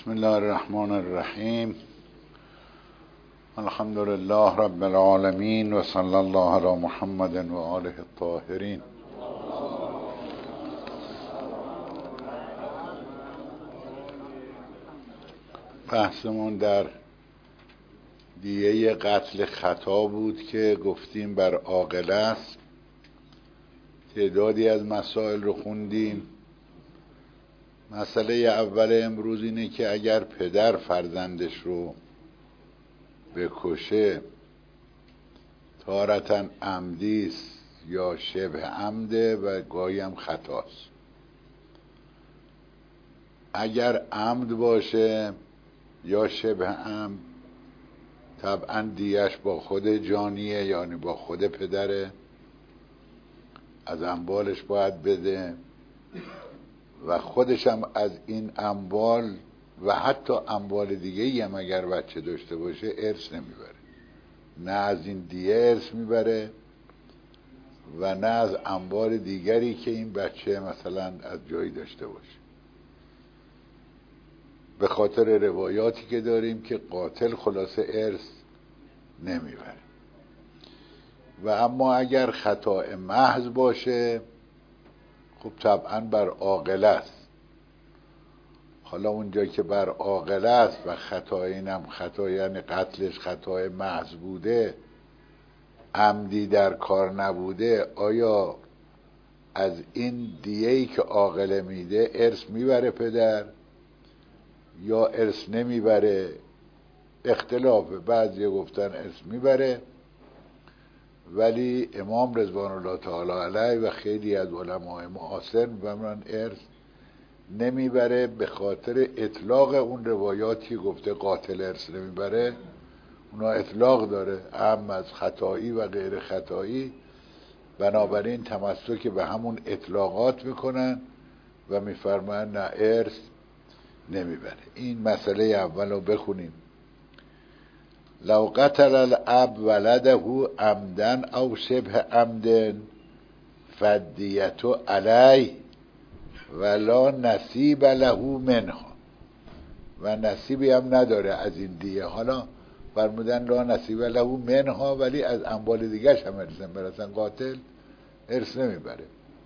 بسم الله الرحمن الرحیم. الحمد لله رب العالمین و صلی الله علی محمد و آله الطاهرین. بحثمون در دیه قتل خطا بود که گفتیم بر عاقله است. تعدادی از مسائل رو خوندیم. مسئله اول امروز اینه که اگر پدر فرزندش رو بکشه تارةً عمدی است یا شبه عمده و گاهی هم خطاست. اگر عمد باشه یا شبه عمد طبعا دیهش با خود جانیه، یعنی با خود پدره، از اموالش باید بده و خودش هم از این اموال و حتی اموال دیگه هم اگر بچه داشته باشه ارث نمیبره. نه از این دیه ارث میبره و نه از اموال دیگری که این بچه مثلا از جایی داشته باشه، به خاطر روایاتی که داریم که قاتل خلاصه ارث نمیبره. و اما اگر خطا محض باشه خب طبعا بر عاقله است. حالا اونجا که بر عاقله است و خطا اینم خطا یعنی قتلش خطا محض بوده، عمدی در کار نبوده، آیا از این دیه‌ای که عاقله میده ارث میبره پدر یا ارث نمیبره؟ اختلافه. بعضی گفتن ارث میبره، ولی امام رضوان الله تعالی علیه و خیلی از علمای معاصر می‌فرمایند ارث نمیبره، به خاطر اطلاق اون روایاتی گفته قاتل ارث نمیبره. اونا اطلاق داره، هم از خطایی و غیر خطایی، بنابراین تمسک به همون اطلاقات میکنن و میفرمایند نه ارث نمیبره. این مسئله اول رو بخونیم. لو قتل الاب ولده عمدا او شبه عمد فدیت علیه ولا نصیب له منها، و نصیبی هم نداره از این دیه. حالا فرمودن لا نصیب له منها، ولی از اموال دیگرش هم ارث نمیبره. اصلا قاتل ارث نمیبره.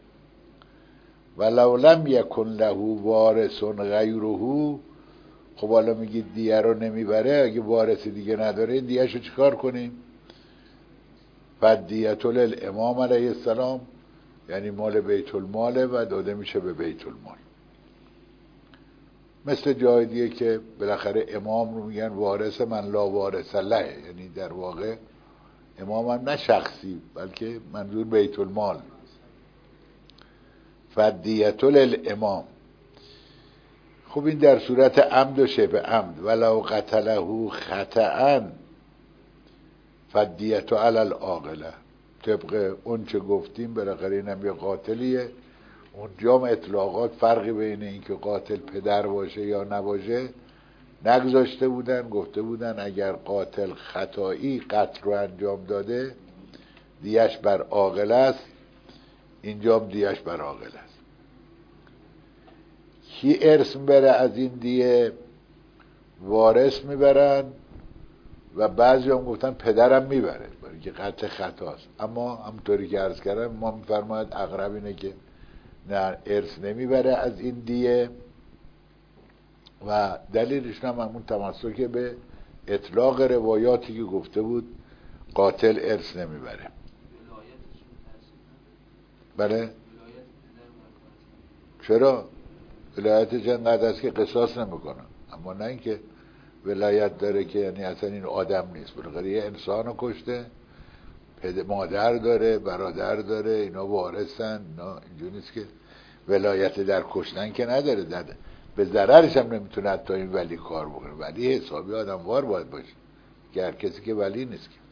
ولو لم یکن له وارث غیره، خب حالا میگید دیه رو نمیبره، اگه وارث دیگه نداره این دیهشو چیکار کنیم؟ فدیت للامام علیه السلام، یعنی مال بیت الماله و داده میشه به بیت المال. مثل جای دیگه که بالاخره امام رو میگن وارث من لا وارث له، یعنی در واقع امام هم نه شخصی بلکه منظور بیت المال. فدیت للامام. خب این در صورت عمد و شبه عمد. ولو قتله خطأ فدیت علی العاقله، طبق اون چه گفتیم بالاخره اینم یه قاتلیه. اونجا هم اطلاقات فرقی بین این که قاتل پدر باشه یا نباشه نگذاشته بودن. گفته بودن اگر قاتل خطایی قتل رو انجام داده دیهش بر عاقله است، اینجا هم دیهش بر عاقله است. کی ارث میبره از این دیه؟ وارث میبرن و بعضی هم گفتن پدرم میبره برای که قتل خطاست. اما همونطوری که عرض کردم ما میفرماید اقرب اینه که نه، ارث نمیبره از این دیه و دلیلش هم همون تمسک به اطلاق روایاتی که گفته بود قاتل ارث نمیبره. بله؟ چرا؟ ولایتش انقدر است که قصاص نمیکنن، اما نه اینکه ولایت داره که یعنی اصلا این آدم نیست. بالاخره یه انسانو کشته، مادر داره، برادر داره، اینا وارثن. اینا اینجوری نیست که ولایت در کشتن که نداره، به ضررش هم نمیتونه حتی این ولی کار بکنه. ولی حسابی آدموار باید باشه که هر کسی که ولی نیست. که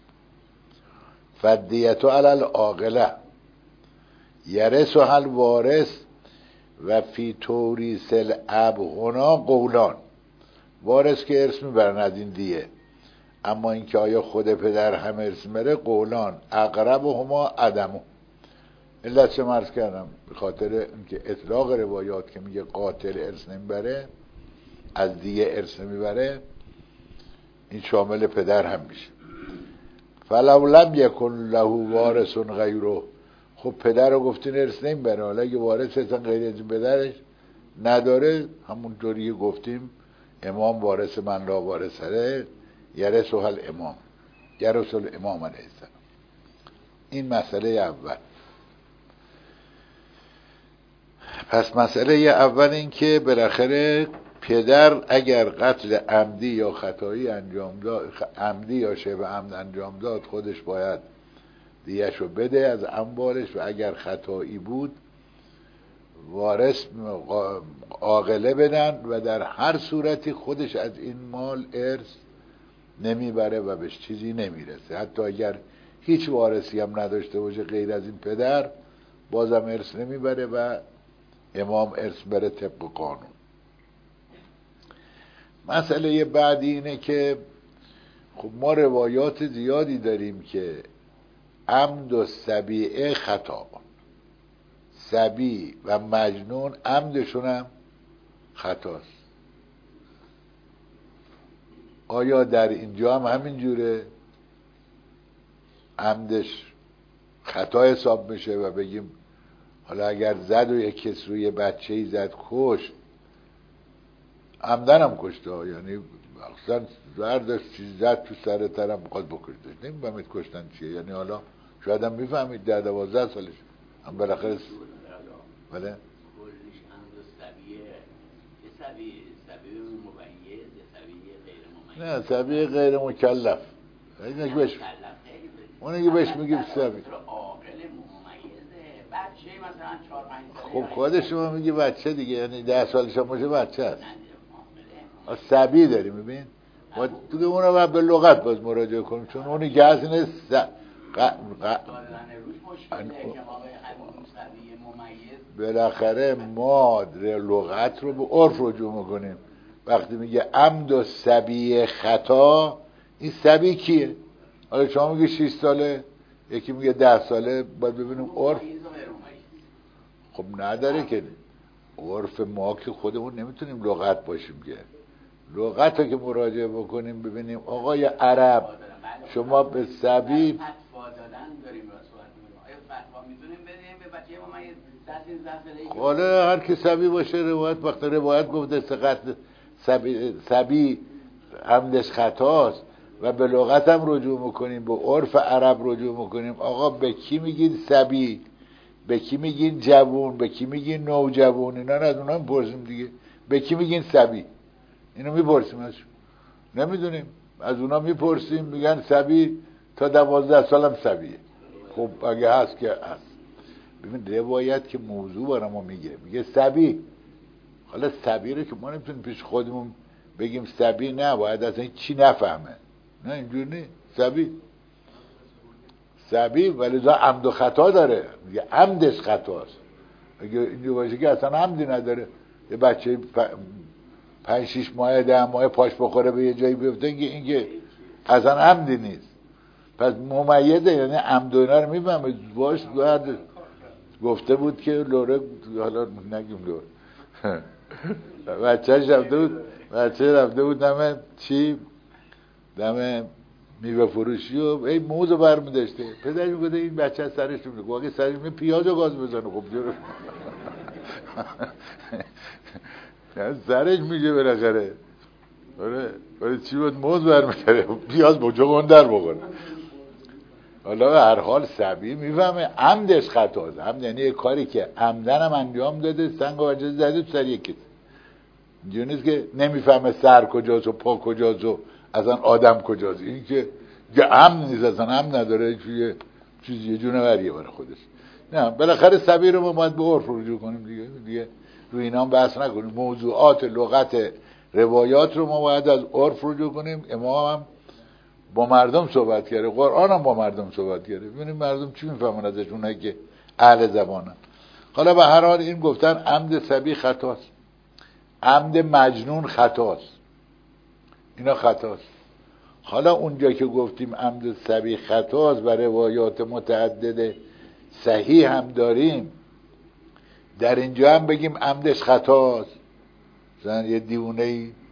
فدیت علی العاقله یرثها الوارث و فی توریث الاب هنا قولان. وارث که ارث میبرن از این دیه، اما اینکه آیا خود پدر هم ارث میبره قولان اقربهما عدمو. علت چه عرض کردم؟ به خاطر اینکه اطلاق روایات که میگه قاتل ارث نمیبره از دیگه ارث نمیبره، این شامل پدر هم میشه. فلو لم یکن له وارث غیره، خب پدر رو گفتین ارث نمیبره، حالا اگه وارث اصلا غیر از پدرش نداره، همونطوری گفتیم امام وارث من لا وارثه یرثه الامام، یرث الامام علیه السلام. این مسئله اول. پس مسئله اول این که بالاخره پدر اگر قتل عمدی یا خطایی انجام داد، عمدی یا شبه عمد انجام داد، خودش باید دیه‌شو بده از اموالش، و اگر خطایی بود وارث عاقله بدن، و در هر صورتی خودش از این مال ارث نمیبره و بهش چیزی نمیرسه. حتی اگر هیچ وارثی هم نداشته باشه غیر از این پدر، بازم ارث نمیبره و امام ارث بره طبق قانون. مسئله بعدی اینه که خب ما روایات زیادی داریم که عمد و سبیعه خطا، سبی و مجنون عمدشون هم خطاست. آیا در اینجا هم همین جوره عمدش خطا حساب میشه و بگیم حالا اگر زد و یک کس روی بچه‌ای زد کشت، عمدن هم کشته، یعنی اصلا زردش چیز زد تو سر طرف بخواد بکشتش، نمیفهمید کشتن چیه، یعنی حالا شاید هم میفهمید 10-12 سالش هم بالاخره بله کلش عمد و سبیه، یه سبیه ممیز، یه سبیه غیر ممیز. نه سبیه غیر مکلف، اونه که بهش میگیم سبیه عاقل ممیزه، بچه مثلا 4-5 ساله. خب خود شما میگی بچه دیگه، یعنی 10 سالش هم باشه بچه هست. سبی داری میبین، و دیگه اونو باید به لغت باز مراجعه کنیم، چون اونی که هست اینه بالاخره ما لغت رو به عرف رجوع میکنیم. وقتی میگه عمد و سبی خطا، این سبی کیه؟ حالا شما میگه 6 ساله، یکی میگه 10 ساله، باید ببینیم عرف. خب نداره که عرف ما که خودمون نمیتونیم لغت باشیم که، لغت رو که مراجعه بکنیم ببینیم آقای عرب شما به سبی فتوا دادن داریم را صحبت می‌کنیم. آیا فتوا میتونیم بدیم به بچه ممیز 10 ساله؟ حالا هر کی سبی باشه روایت، وقت روایت گفته قتل سبی عمدش خطاست و به لغت هم رجوع میکنیم، به عرف عرب رجوع میکنیم، آقا به کی میگین سبی، به کی میگین جوون، به کی میگین نوجوون، اینا از اونا میپرسیم دیگه، به کی میگین سبی، اینو میپرسیم ازشون، نمیدونیم، از اونا میپرسیم، میگن سبی تا 12 سالم سبیه. خب اگه هست که هست. ببین روایت که موضوع برای ما میگه سبی، حالا سبی رو که ما نمیتونیم پیش خودمون بگیم سبی، نه باید اصلا چی نفهمه، نه اینجور نیست، سبی ولی دا عمد و خطا داره، میگه عمدش خطاست. اگه اینجور باشه که اصلا عمدی نداره، یه بچه 5-6 ماه 10 ماه پاش بخوره به یه جایی بیفته، اینکه اصلا عمدی نیست. پس ممیزه، یعنی عمد و اینا رو میفهمه باش. گفته بود که لوره، حالا نگیم لوره بچه رفته بود دم چی، دم میوه فروشی و ای موزو برمی داشته، پدرش میگه این بچه از سرش میگه، واقعی سرش میگه پیاز و گاز بزنه. خب جور سرش میگه بالاخره برای چی بود موز برمی داره، پیاز با جوان در بخوره. حالا به هر حال سبی میفهمه عمدش خطاست. عمد یعنی یه کاری که عمدن هم انجام داده، سنگ و عجز زده تو سر یکی، اینجور نیست که نمیفهمه سر کجاست و پا کجاست و اصلا آدم کجاست. این که عمد نیست، اصلا عمد نداره، چیزی یه جونوریه برای خودش. نه بالاخره سبی رو ما باید به عرف رجوع کنیم دیگه روی اینا هم بحث نکنیم. موضوعات لغت روایات رو ما باید از عرف رجوع کنیم. امام هم با مردم صحبت کرده، قرآن هم با مردم صحبت کرده، ببینیم مردم چی میفهمن ازش، اونایی که اهل زبانن. حالا به هر حال این گفتن عمد سبی خطاست، عمد مجنون خطاست، اینا خطاست. حالا اونجا که گفتیم عمد سبی خطاست و روایات متعدد صحیح هم داریم، در اینجا هم بگیم عمدش خطاست. مثلا یه دیوونه‌ای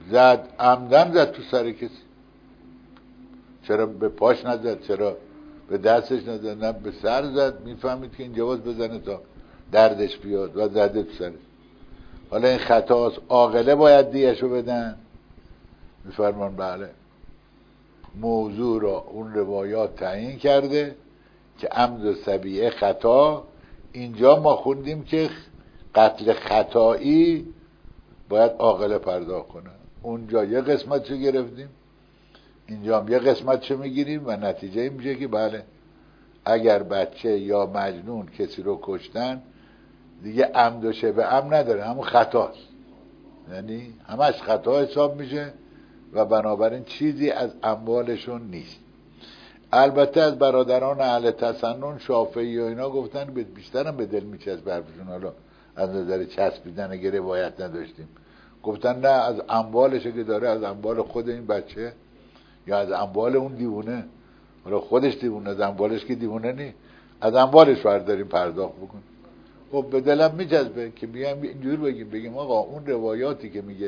زد، عمدن زد تو سر کسی. چرا به پاش نزد؟ چرا به دستش نزد؟ نه به سر زد. میفهمید که اینجا باز بزنه تا دردش بیاد و زده تو سرش. حالا این خطاست، عاقله باید دیهشو بدن. میفرمان بله، موضوع را اون روایات تعیین کرده که عمد و سبیعه خطا. اینجا ما خوندیم که قتل خطایی باید عاقله پرداخت کنه. اونجا یه قسمتشو گرفتیم، اینجا هم یه قسمتشو میگیریم و نتیجه این میشه که بله، اگر بچه یا مجنون کسی رو کشتن دیگه عمد و شبه عمد نداره، همون خطاست، یعنی همش خطا حساب میشه و بنابراین چیزی از اموالشون نیست. البته از برادران اهل تسنن شافعی و اینا گفتن بیشترم به دل میچسبه حرفشون. حالا از نظر چسبیدن اگه روایت نداشتیم، گفتن نه، از اموالش که داره، از اموال خود این بچه یا از اموال اون دیوونه، حالا خودش دیوونه، از اموالش که دیوونه نی، از اموالش برداریم پرداخت بکن. خب به دلم میچسبه که بیام اینجور بگیم آقا اون روایاتی که میگه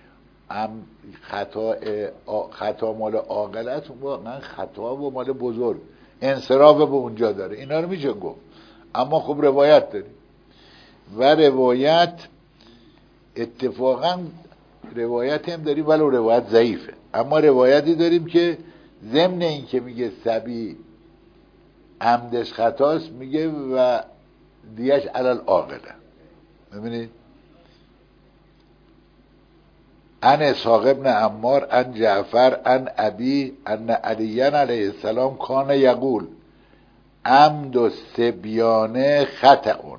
خطا مال عاقل است، واقعا خطا و مال بزرگ، انصراف به اونجا داره، اینا رو میشه گفت. اما خب روایت داریم و روایت اتفاقا روایت هم داریم ولی روایت ضعیفه، اما روایتی داریم که ضمن این که میگه سبی عمدش خطاست، میگه و دیش علل عاقله. ببینید ان اسحاق ابن عمار ان جعفر ان ابی ان علی علیه السلام کان یقول عمد و سبیانه خطئون.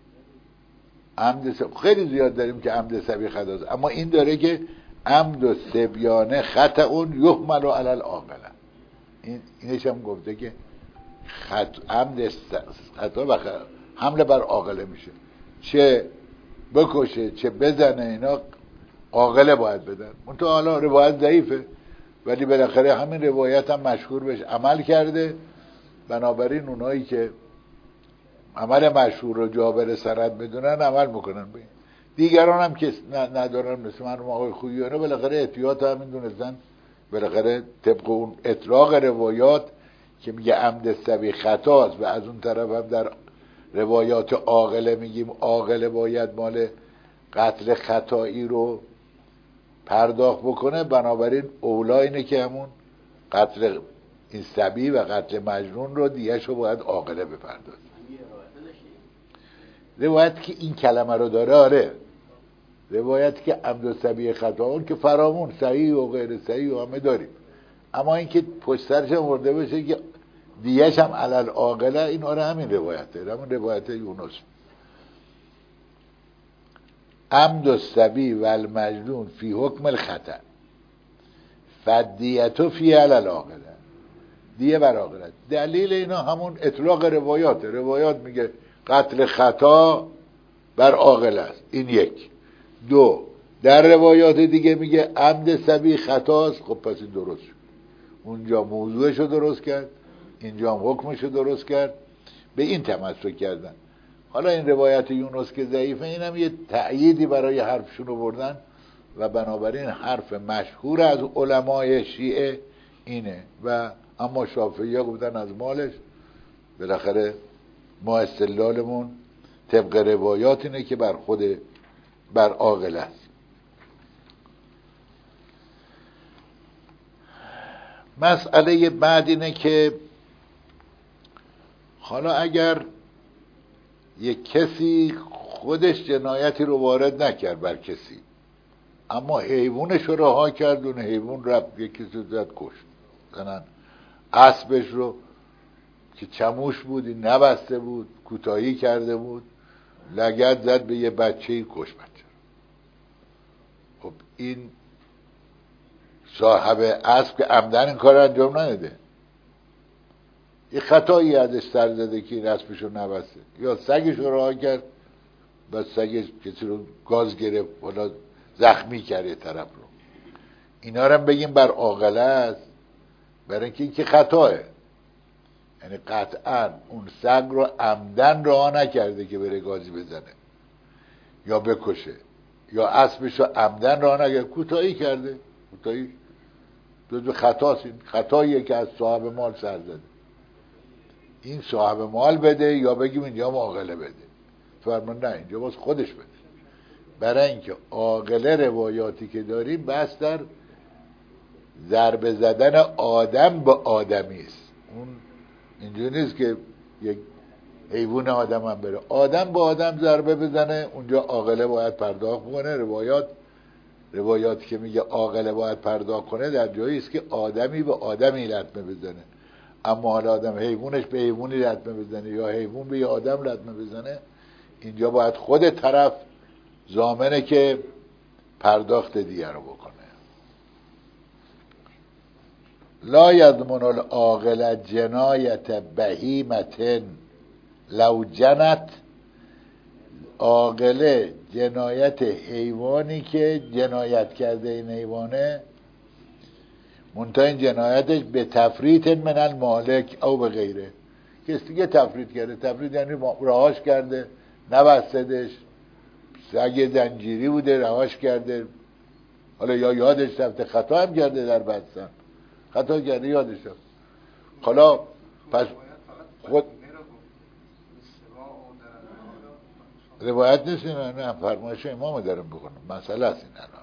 خیلی زیاد داریم که عمد سبی خطاست، اما این داره که عمد و سبیانه خطئون یحمل علی العاقله. اینش هم گفته که عمد خطا و حمله بر عاقله میشه، چه بکشه چه بزنه اینا عاقله باید بدن. منتها حالا روایت ضعیفه ولی بالاخره همین روایت هم مشهور بهش عمل کرده، بنابراین اونایی که عمل مشهور رو جابر سند بدونن عمل میکنن به این. دیگران هم که ندارن مثل مرحوم آقای خوییانه بالاخره احتیاط همین دونستن، بالاخره طبق اون اطلاق روایات که میگه عمد سبی خطاست و از اون طرف هم در روایات عاقله میگیم عاقله باید مال قتل خطایی رو پرداخت بکنه، بنابراین اولا اینه که همون قتل این سبی و قتل مجنون رو دیگه باید عاقله بپردازه. روایت که این کلمه رو داره، آره، روایت که عمد و سبی خطا، اون که فرامون صحیح و غیر صحیح و همه داریم، اما این که پشت سرش ورده بشه که دیگهش هم علل عاقله، این آره همین روایته، همون روایت یونس. عمد السبی و المجنون فی حکم الخطا فدیتو فی علل عاقله، دیه بر عاقله. دلیل اینا همون اطلاق روایاته. روایات میگه قتل خطا بر عاقله است، این یک. دو، در روایات دیگه میگه عمد سبی خطاست، خب پس این درست شد، اونجا موضوعشو درست کرد، اینجا هم حکمشو درست کرد، به این تمسک کردن. حالا این روایت یونس که ضعیفه، این هم یه تأییدی برای حرفشون رو بردن و بنابراین حرف مشهور از علمای شیعه اینه و اما شافعی ها گفتن از مالش. بالاخره ما استدلالمون طبق روایات اینه که بر عاقل است. مسئله بعد اینه که حالا اگر یک کسی خودش جنایتی رو وارد نکرد بر کسی، اما حیوانش رو رها کرد، اون حیوان رفت یکی رو زد کشت، مثلا اسبش رو که چموش بود، این نبسته بود، کوتاهی کرده بود، لگد زد به یه بچه‌ای کش بچه. خب این صاحب اسب که عمدن این کار انجام نداده، یه خطایی ازش سر زده که این اسبش رو نبسته، یا سگش رو رها کرد و سگش کسی رو گاز گرفت ولی زخمی کرد یه طرف رو، اینا رو هم بگیم بر عاقله است، برای اینکه این که خطاه، یعنی قطعا اون سگ رو عمدن رها نکرده که بره گازی بزنه یا بکشه، یا اسبش رو عمدن راه اگر کوتاهی کرده، کوتاهی جزو خطاست. این خطاییه که از صاحب مال سر زده. این صاحب مال بده یا بگیم اینجا عاقله بده؟ فرمان نه، اینجا باز خودش بده. برای اینکه عاقله روایاتی که داریم بس در ضربه زدن آدم به آدمی است. اون اینجوری نیست که یک حیوان آدم هم بره، آدم با آدم ضربه بزنه، اونجا عاقله باید پرداخت کنه. روایاتی که میگه عاقله باید پرداخت کنه در جایی است که آدمی به آدمی لطمه بزنه. اما حالا آدم حیوانش به حیوانی لطمه بزنه یا حیوان به آدم لطمه بزنه، اینجا باید خود طرف ضامنه که پرداخت دیگر رو بکنه. لا یضمن العاقل جنایت بهیمة لو جنت. عاقله جنایت حیوانی که جنایت کرده این حیوانه، منتها این جنایتش به تفریط من المالک او به غیره. کسی دیگه تفریط کرده، تفریط یعنی رهاش کرده، نبستدش، سگ زنجیری بوده رهاش کرده، حالا یا یادش رفته، خطا هم کرده در بستن، خطا کرده یادش رفت. حالا پس خود روایت نیست، نه فرمایش امام دارم بکنم، مسئله است این الان.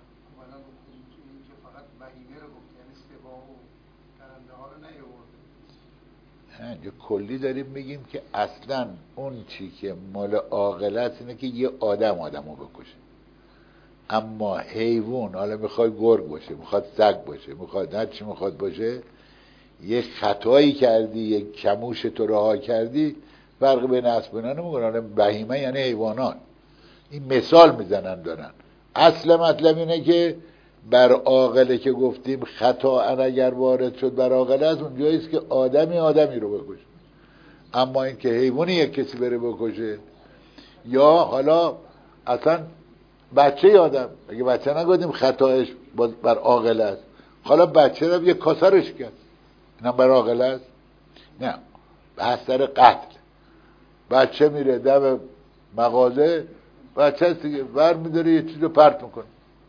اینجا کلی داریم میگیم که اصلا اون چی که مال عاقله است اینه که یه آدم آدمو بکشه. اما حیوان، حالا میخواد گرگ باشه، میخواد سگ باشه، میخواد هر چی میخواد باشه، یه خطایی کردی، یه کموش تو رها کردی، فرق بین اسب و اینا نمیکنه. حالا بهیمه یعنی حیوانات. این مثال میزنن دارن. اصل مطلب اینه که بر عاقله که گفتیم خطا اگر وارد شد بر عاقله است، اونجایی است که آدمی آدمی رو بکشه. اما این که حیوانی یک کسی بره بکشه، یا حالا اصلا بچه آدم، اگه بچه نگفتیم خطاش بر عاقله است، حالا بچه رو یه کاسرش کرد، اینا بر عاقله است؟ نه، بحث سر قتل. بچه میره دم مغازه، بچه هست دیگه، ور میداره یه چیز رو پرت میکنه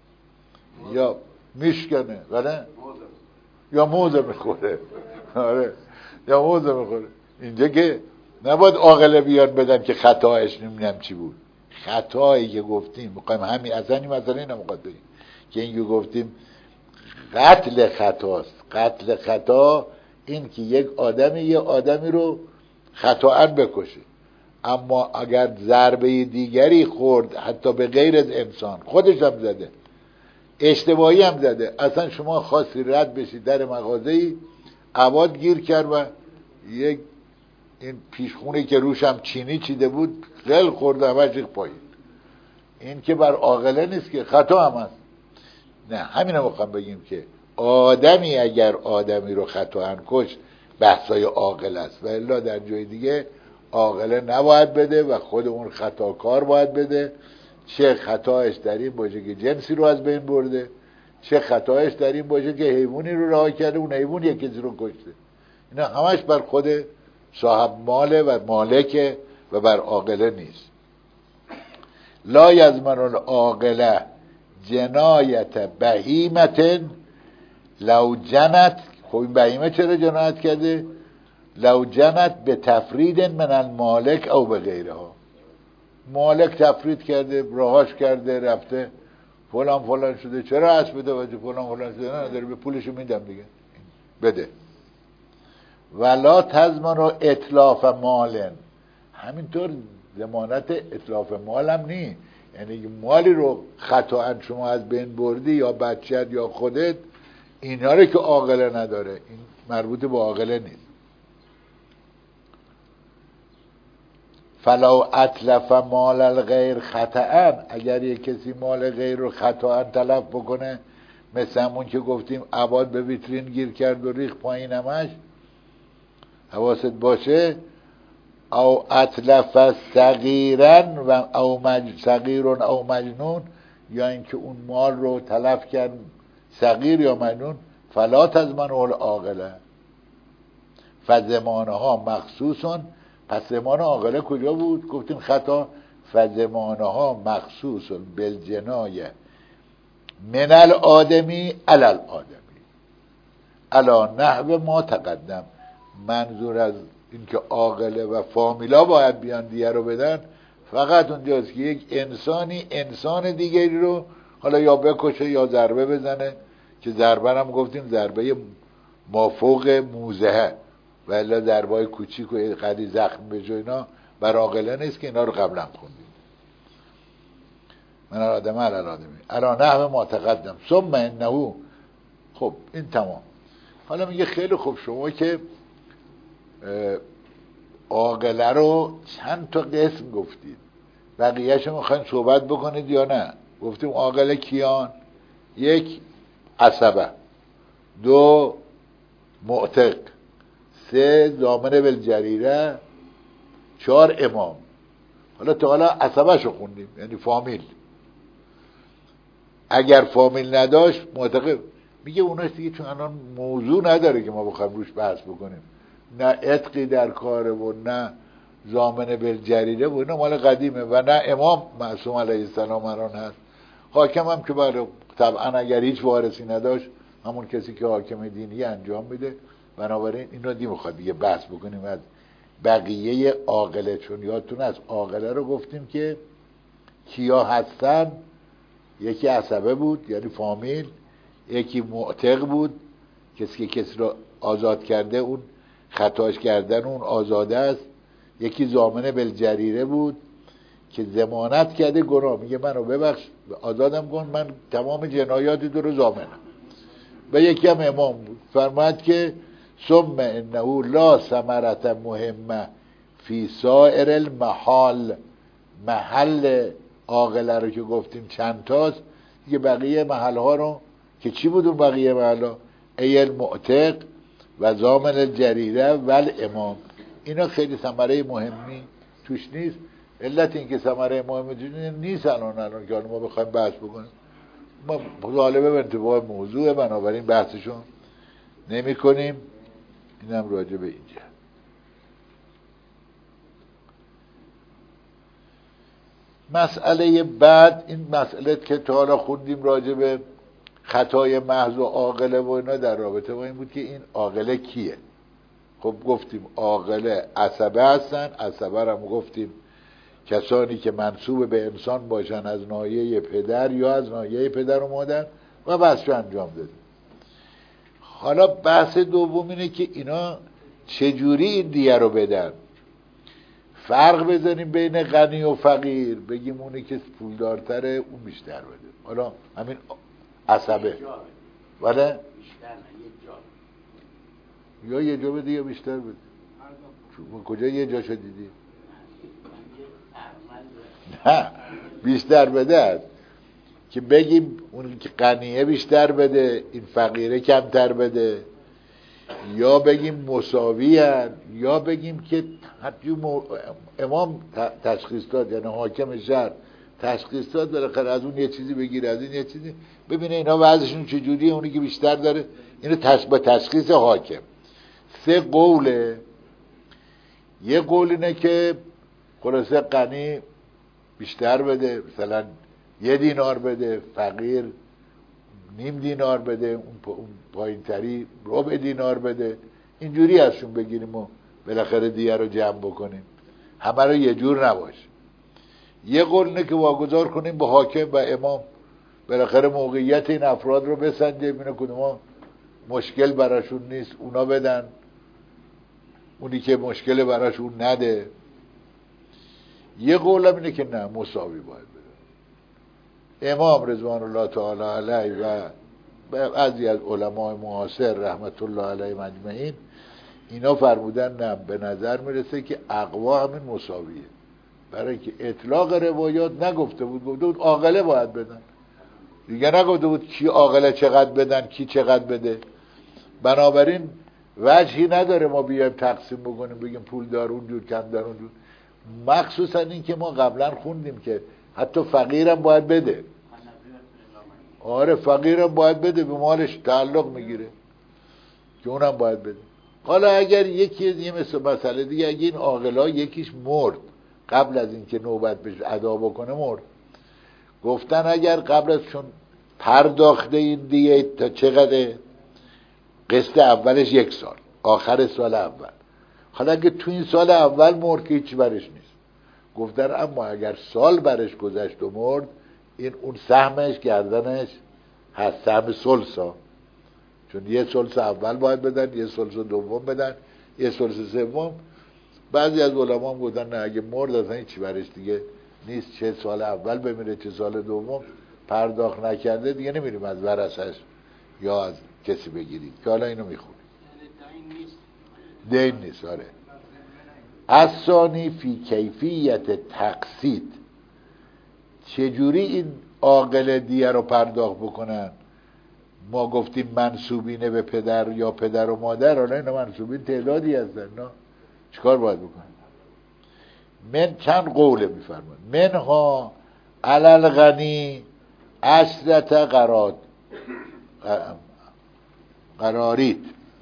یا میشکنه، ولی یا موزه میخوره. آره، یا موزه میخوره. اینجا که نباید عاقله بیان بدن که خطاش نمیدونم چی بود. خطایی که گفتیم میخوایم همین اصلا این مسئله نمیخواد بگیم که این که گفتیم قتل خطاست. قتل خطا این که یک آدمی یه آدمی رو خطااً بکشه. اما اگر ضربه دیگری خورد، حتی به غیر از انسان، خودش هم زده، اشتباهی هم زده، اصلا شما خواستی رد بشید در مغازه‌ای، عواد گیر کرد و یک این پیشخونی که روش هم چینی چیده بود غل خورد و همش ریخت پایین. این که بر عاقله نیست، که خطا هم هست. نه، همین رو میخوام بگیم که آدمی اگر آدمی رو خطا کش، بحثای عاقل است، و الا در جای دیگه عاقله نباید بده و خود اون خطاکار باید بده. چه خطایش در این باشه که جنسی رو از بین برده، چه خطایش در این باشه که حیوانی رو رها کرده، اون حیوان یک کسی رو کشته. اینا همش بر خود صاحب ماله و مالکه و بر عاقله نیست. لا یضمن العاقله جنایت بهیمة لو جنت. خب این بهیمه چرا جنایت کرده؟ لو جنت به تفرید من المالک او به غیرها. مالک تفرید کرده، رهاش کرده، رفته فلان شده، چرا اسب بده وجه فلان شده؟ نه، داره به پولشو میدم دیگه، بده. ولا تضمن اتلاف مالن. همینطور ضمانت اتلاف مال هم نی، یعنی مالی رو خطااً شما از بین بردی یا بچت یا خودت، اینا رو که عاقله نداره، این مربوط به عاقله نیست. فلو اتلف مال الغیر خطااً، اگر یک کسی مال غیر رو خطااً تلف بکنه، مثل همون که گفتیم عباد به ویترین گیر کرد و ریخ پایین همش، حواست باشه، او اتلف صغیرن و او صغیرون او مجنون، یا اینکه اون مال رو تلف کرد صغیر یا مجنون، فلا تضمنه العاقله فضمانها مخصوصون. پس ضمان عاقله کجا بود؟ گفتیم خطا فزمانها مخصوص بالجنایه من الآدمی علی الآدمی علا نحو ما تقدم. منظور از اینکه عاقله و فامیلا باید بیان دیه رو بدن فقط اونجاست که یک انسانی انسان دیگری رو حالا یا بکشه یا ضربه بزنه، که ضربه هم گفتیم ضربه مافوق موزه و الا ضربه های کوچیک و قدی زخم به جای اینا بر عاقله نیست که اینا رو قبلا خوندیم. من الادم الادمی علا نحو ما تقدم ثم انه. خب این تمام. حالا میگه خیلی خوب، شما که عاقله رو چند تا قسم گفتید، بقیه‌شو میخواین صحبت بکنید یا نه؟ گفتیم عاقله کیان؟ یک عصبه، دو معتق، سه ضامن بالجریره، چهار امام. حالا تا حالا عصبه شو خوندیم، یعنی فامیل. اگر فامیل نداشت معتق میگه اوناش دیگه چون الان موضوع نداره که ما بخوایم روش بحث بکنیم، نه عتقی در کاره و نه ضامن بالجریره و اینا مال قدیمه و نه امام معصوم علیه السلام الان هست. حاکم هم که بله طبعا اگر هیچ وارثی نداشت همون کسی که حاکم دینی انجام میده. بنابراین این رو میخواد دیگه بحث بکنیم از بقیه عاقله، چون یادتون از عاقله رو گفتیم که کیا هستن. یکی عصبه بود یعنی فامیل، یکی معتق بود کسی که کسی رو آزاد کرده اون خطاش کردن اون آزاده است، یکی ضامن بالجریره بود که ضمانت کرده گناه، میگه منو ببخش آزادم کن من تمام جنایاتی تو رو ضامنم. و یکی هم امام بود فرماد که ثم انه لا ثمرة مهمه فی سائر المحال. محل عاقله رو که گفتیم چند تاست دیگه، بقیه محل ها رو که چی بود اون بقیه محل ها؟ ای المعتق و ضامن الجریره و الامام. اینا خیلی ثمره مهمی توش نیست. علت این که ثمره مهمی توش نیست الان که ما بخوایم بحث بکنیم، ما غالبا به انتباه موضوع بنابراین بحثشون نمی کنیم. اینم راجع به اینجا. مسئله بعد این مسئله که تا حالا خوندیم راجع به خطای محض و عاقله و اینا در رابطه با این بود که این عاقله کیه. خب گفتیم عاقله عصبه هستن. عصبه هم گفتیم کسانی که منسوب به انسان باشن از ناحیه پدر یا از ناحیه پدر و مادر و بحث رو انجام دادیم. حالا بحث دوم اینه که اینا چجوری این دیه رو بدن. فرق بزنیم بین غنی و فقیر، بگیم اونی که پولدارتره اون بیشتر بده. حالا همین عصبه ولی یا یه جا بده یا بیشتر بده. کجا یه جاشو دیدی؟ نه بیشتر بده است که بگیم اون که غنیه بیشتر بده این فقیره کمتر بده، یا بگیم مساوی هست، یا بگیم که حتی امام تشخیص داد یعنی حاکم شهر تشخیص داد بالاخره از اون یه چیزی بگیره از این یه چیزی ببینه اینا وضعشون چجوریه، اونی که بیشتر داره اینو با تشخیص حاکم. سه قوله. یه قول اینه که خلاصه غنی بیشتر بده، مثلا 1 دینار بده، فقیر نیم دینار بده، اون پایین تری ربع دینار بده. اینجوری ازشون بگیریم و بالاخره دیگه رو جمع بکنیم، همه رو یه جور نباشه. یه قول اینه که واگذار کنیم به حاکم و امام، بالاخره موقعیت این افراد رو بسنجه ببینه کدوما مشکل براشون نیست اونا بدن، اونی که مشکل براشون نده. یه قول هم اینه که نه مساوی باید بده. امام رضوان الله تعالی علیه و بعضی از علمای معاصر رحمت الله علیهم اجمعین اینا فرمودن نه، به نظر میرسه که اقوا همین مساویه، برای اینکه اطلاق روایات نگفته بود، گفته بود عاقله باید بدن دیگه، نگفته بود کی عاقله چقدر بدن کی چقدر بده. بنابراین وجهی نداره ما بیایم تقسیم بکنیم بگیم پول دار اونجور کم دار اونجور، مخصوصا این که ما قبلا خوندیم که حتی فقیرم باید بده. آره فقیرم باید بده، به مالش تعلق میگیره که اونم باید بده. حالا اگر یکی مثل مسئله دیگه، اگه این عاقلا یکیش مرد قبل از اینکه نوبت بهش ادا بکنه مرد. گفتن اگر قبل از چون پرداخته این دیگه تا چقدره؟ قسط اولش 1 سال، آخر سال اول. حالا اگه تو این سال اول مرد که هیچی برش نیست. گفتن اما اگر سال برش گذشت و مرد، این اون سهمش گردنش هست، سهم ثلثا، چون یه ثلث اول باید بدن، یه ثلث دوم بدن، یه ثلث سوم. بعضی از علما هم گفتن نه، اگه مرد اصلا هیچی برش دیگه نیست، چه سال اول بمیره چه سال دوم پرداخت نکرده دیگه نمیریم از ورثش یا از کسی بگیرید که حالا اینو میخونیم. دین نیست. آره. الثانی فی کیفیت تقسیط، چجوری این عاقل دیه رو پرداخت بکنن؟ ما گفتیم منسوبینه به پدر یا پدر و مادر، حالا اینا منسوبین تعدادی هستن، نه چیکار باید بکنن؟ من چند قوله میفرماد، منها علل غنی 10 قراریت،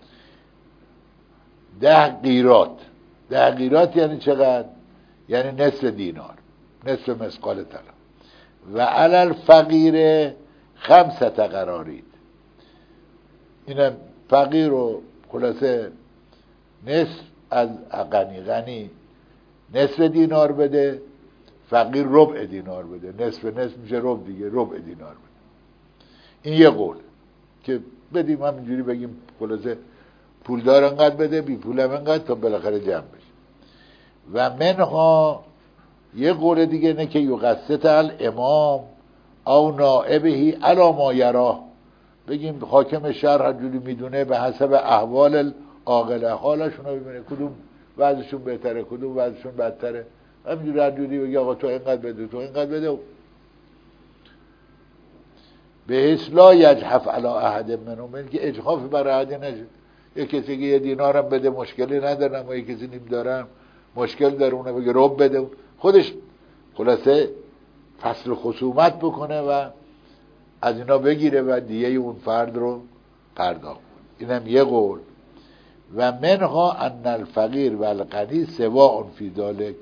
10 قیراط. 10 قیراط یعنی چقدر؟ یعنی نصف دینار، نصف مثقال طلا. و علل فقیر 5 قراریت، اینم فقیر رو خلاصه نصف از غنی نصف دینار بده، فقیر ربع دینار بده، نصف میشه ربع دیگه، ربع دینار بده. این یه قول که بدیم همینجوری بگیم خلاصه پولدار انقدر بده، بی پول هم انقدر، تا بالاخره جمع بشه. و منها یه قول دیگه اینه که یقسط الامام او نائبهی علی ما یراه، بگیم حاکم شهر هر جوری میدونه به حسب احوال العاقله، حالشون رو ببینه کدوم وضعشون بهتره کدوم وضعشون بدتره، همینجوری هر جوری بگی آقا تو اینقدر بده تو اینقدر بده. به اصلا یجحف علی احد منهم، که اجحاف بر احد نشه. یک کسی که 1 دینارم بده مشکلی ندارم، و یک کسی نیم دارم مشکل داره، اونه بگه رب بده، خودش خلاصه فصل خصومت بکنه و از اینا بگیره و دیگه اون فرد رو پرداخت کنه. اینم یه قول. و منها ان الفقیر و الغنی سواء فی ذلک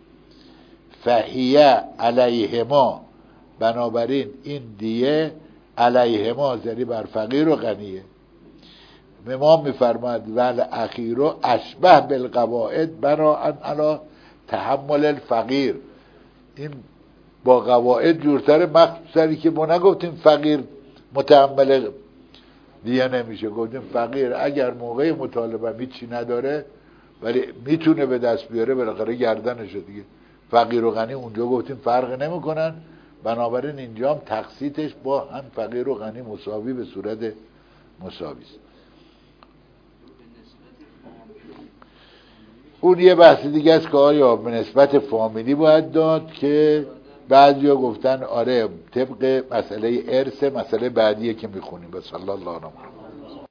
فهیه علیهما، بنابراین این دیه علیهما زنی بر فقیر و غنیه. امام میفرماد ول اخیرو اشبه بالقواعد بناء علی تحمل الفقیر، این با قواعد جورتره، مخصوصا که ما نگفتیم فقیر متحمل دیگه نمیشه، گفتیم فقیر اگر موقع مطالبه هیچی نداره ولی میتونه به دست بیاره بالاخره گردنشه دیگه. فقیر و غنی اونجا گفتیم فرق نمیکنن، بنابراین اینجا هم تقسیطش با هم فقیر و غنی مساوی به صورت مساوی است. اون یه بحث دیگه است که آیا به نسبت فامیلی باید داد، که بعضیا گفتن آره طبق مسئله ارث، مسئله بعدیه که میخونیم. بس الله علیه و